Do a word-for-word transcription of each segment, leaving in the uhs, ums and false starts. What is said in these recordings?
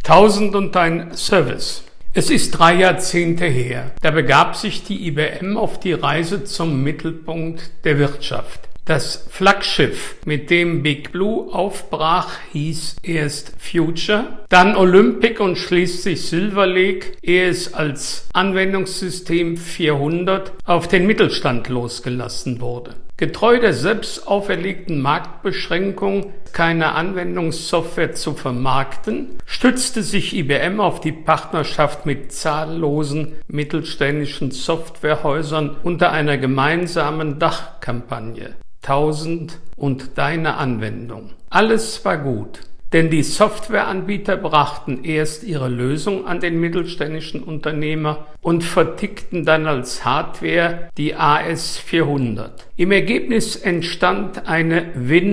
Tausend und ein Service. Es ist drei Jahrzehnte her. Da begab sich die I B M auf die Reise zum Mittelpunkt der Wirtschaft. Das Flaggschiff, mit dem Big Blue aufbrach, hieß erst Future, dann Olympic und schließlich Silver Lake, ehe es als Anwendungssystem vierhundert auf den Mittelstand losgelassen wurde. Getreu der selbst auferlegten Marktbeschränkung, keine Anwendungssoftware zu vermarkten, stützte sich I B M auf die Partnerschaft mit zahllosen mittelständischen Softwarehäusern unter einer gemeinsamen Dachkampagne. Tausend und deine Anwendung. Alles war gut, denn die Softwareanbieter brachten erst ihre Lösung an den mittelständischen Unternehmer und vertickten dann als Hardware die A S vierhundert. Im Ergebnis entstand eine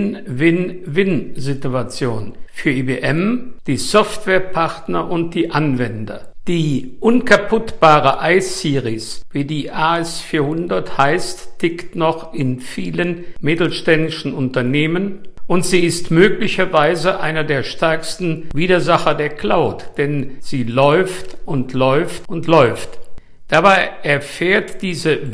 Win-Win-Win-Situation für I B M, die Softwarepartner und die Anwender. Die unkaputtbare iSeries, wie die A S vierhundert heißt, tickt noch in vielen mittelständischen Unternehmen und sie ist möglicherweise einer der stärksten Widersacher der Cloud, denn sie läuft und läuft und läuft. Dabei erfährt diese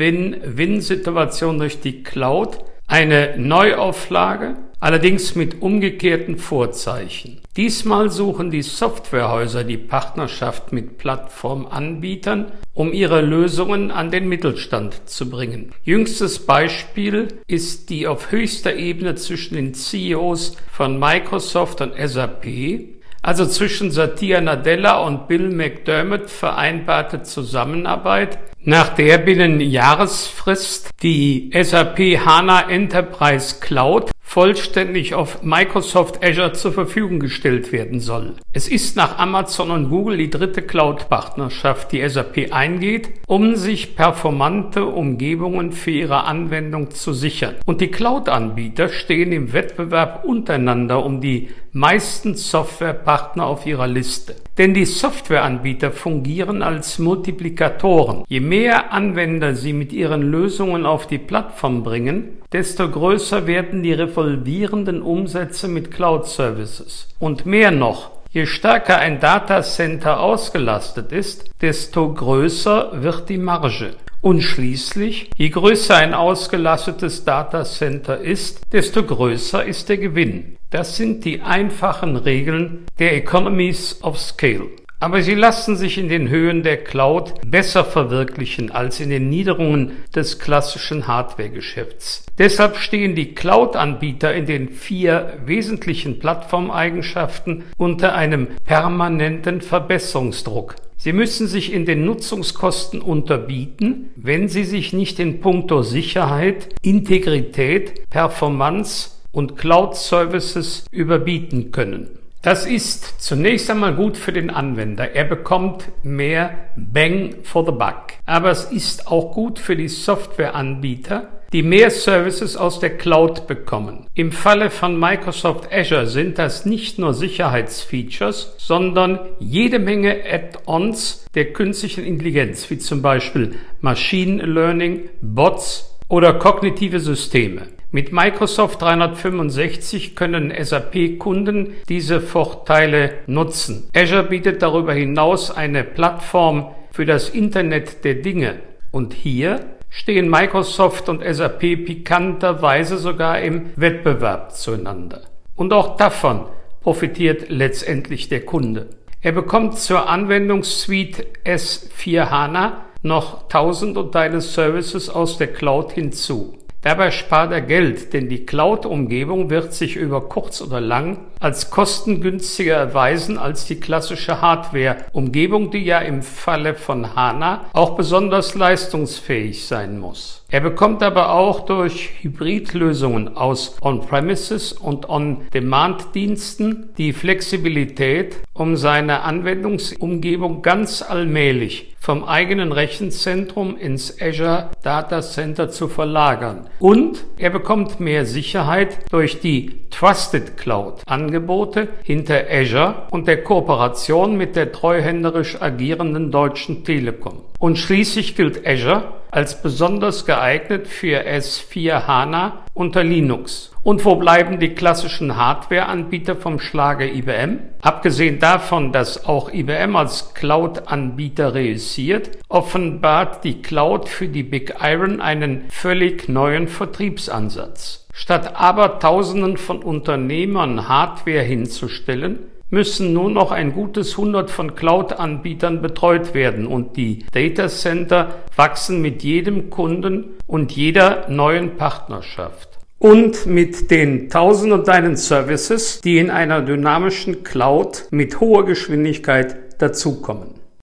Win-Win-Win-Situation durch die Cloud eine Neuauflage, allerdings mit umgekehrten Vorzeichen. Diesmal suchen die Softwarehäuser die Partnerschaft mit Plattformanbietern, um ihre Lösungen an den Mittelstand zu bringen. Jüngstes Beispiel ist die auf höchster Ebene zwischen den C E Os von Microsoft und S A P, also zwischen Satya Nadella und Bill McDermott vereinbarte Zusammenarbeit, nach der binnen Jahresfrist die S A P HANA Enterprise Cloud vollständig auf Microsoft Azure zur Verfügung gestellt werden soll. Es ist nach Amazon und Google die dritte Cloud-Partnerschaft, die S A P eingeht, um sich performante Umgebungen für ihre Anwendung zu sichern. Und die Cloud-Anbieter stehen im Wettbewerb untereinander um die meisten Softwarepartner auf ihrer Liste. Denn die Softwareanbieter fungieren als Multiplikatoren. Je mehr Anwender sie mit ihren Lösungen auf die Plattform bringen, desto größer werden die revolvierenden Umsätze mit Cloud-Services. Und mehr noch, je stärker ein Datacenter ausgelastet ist, desto größer wird die Marge. Und schließlich, je größer ein ausgelastetes Datacenter ist, desto größer ist der Gewinn. Das sind die einfachen Regeln der Economies of Scale. Aber sie lassen sich in den Höhen der Cloud besser verwirklichen als in den Niederungen des klassischen Hardware-Geschäfts. Deshalb stehen die Cloud-Anbieter in den vier wesentlichen Plattformeigenschaften unter einem permanenten Verbesserungsdruck. Sie müssen sich in den Nutzungskosten unterbieten, wenn sie sich nicht in puncto Sicherheit, Integrität, Performance und Cloud-Services überbieten können. Das ist zunächst einmal gut für den Anwender. Er bekommt mehr Bang for the Buck. Aber es ist auch gut für die Softwareanbieter, die mehr Services aus der Cloud bekommen. Im Falle von Microsoft Azure sind das nicht nur Sicherheitsfeatures, sondern jede Menge Add-ons der künstlichen Intelligenz, wie zum Beispiel Machine Learning, Bots oder kognitive Systeme. Mit Microsoft dreihundertfünfundsechzig können S A P-Kunden diese Vorteile nutzen. Azure bietet darüber hinaus eine Plattform für das Internet der Dinge. Und hier stehen Microsoft und S A P pikanterweise sogar im Wettbewerb zueinander. Und auch davon profitiert letztendlich der Kunde. Er bekommt zur Anwendungssuite S vier HANA noch tausend und eine Services aus der Cloud hinzu. Dabei spart er Geld, denn die Cloud-Umgebung wird sich über kurz oder lang als kostengünstiger erweisen als die klassische Hardware-Umgebung, die ja im Falle von HANA auch besonders leistungsfähig sein muss. Er bekommt aber auch durch Hybridlösungen aus On-Premises und On-Demand-Diensten die Flexibilität, um seine Anwendungsumgebung ganz allmählich vom eigenen Rechenzentrum ins Azure Data Center zu verlagern. Und er bekommt mehr Sicherheit durch die Trusted Cloud Angebote hinter Azure und der Kooperation mit der treuhänderisch agierenden Deutschen Telekom. Und schließlich gilt Azure als besonders geeignet für S vier HANA unter Linux. Und wo bleiben die klassischen Hardware-Anbieter vom Schlage I B M? Abgesehen davon, dass auch I B M als Cloud-Anbieter reüssiert, offenbart die Cloud für die Big Iron einen völlig neuen Vertriebsansatz. Statt Abertausenden von Unternehmern Hardware hinzustellen, müssen nur noch ein gutes Hundert von Cloud-Anbietern betreut werden und die Datacenter wachsen mit jedem Kunden und jeder neuen Partnerschaft. Und mit den tausend und einen Services, die in einer dynamischen Cloud mit hoher Geschwindigkeit dazukommen.